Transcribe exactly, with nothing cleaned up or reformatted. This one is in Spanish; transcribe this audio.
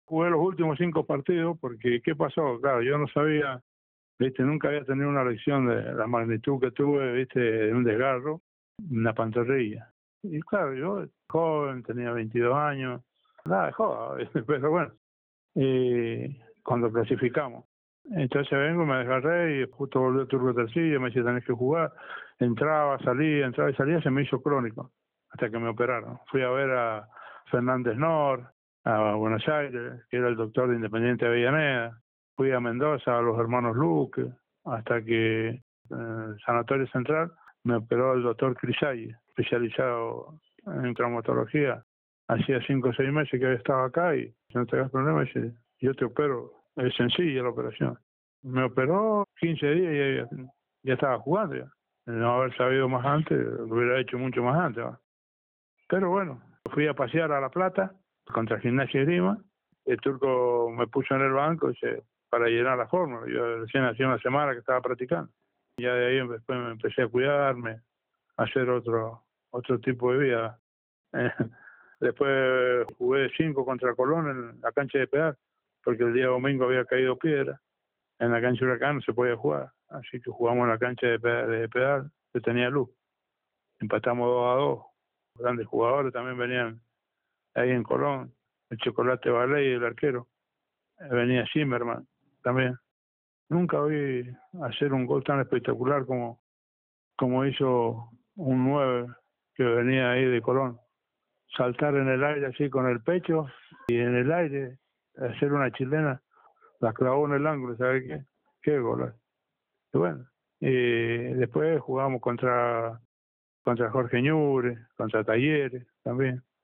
Jugué los últimos cinco partidos porque, ¿qué pasó? Claro, yo no sabía, viste, nunca había tenido una lesión de la magnitud que tuve, viste, de un desgarro, una pantorrilla. Y claro, yo joven, tenía veintidós años, nada de joda, ¿viste? Pero bueno, y cuando clasificamos. Entonces vengo, me desgarré y justo volvió Turco Tercillo, me decía tenés que jugar. Entraba, salía, entraba y salía, se me hizo crónico hasta que me operaron. Fui a ver a Fernández Nor, a Buenos Aires, que era el doctor de Independiente de Avellaneda. Fui a Mendoza, a los hermanos Luque, hasta que en el Sanatorio Central me operó el doctor Crisay, especializado en traumatología. Hacía cinco o seis meses que había estado acá y si no te das problema, dice, yo te opero. Es sencilla la operación. Me operó quince días y ya, ya estaba jugando. Ya. No haber sabido más antes, lo hubiera hecho mucho más antes. ¿va? Pero bueno, fui a pasear a La Plata contra Gimnasia y Grima. El Turco me puso en el banco dice, para llenar la fórmula. Yo recién hacía una semana que estaba practicando. Ya de ahí después me empecé a cuidarme, a hacer otro, otro tipo de vida. Después jugué de cinco contra Colón en la cancha de Pedal, porque el día domingo había caído piedra. En la cancha Huracán no se podía jugar, así que jugamos en la cancha de Pedal, de Pedal que tenía luz. Empatamos dos a dos. Grandes jugadores también venían ahí en Colón. El Chocolate Ballet, el arquero. Venía Zimmerman también. Nunca vi hacer un gol tan espectacular como, como hizo un nueve que venía ahí de Colón. Saltar en el aire así con el pecho y en el aire hacer una chilena, la clavó en el ángulo, ¿sabes qué? Qué gol. Y bueno, y después jugamos contra contra Jorge Ñure, contra Talleres también.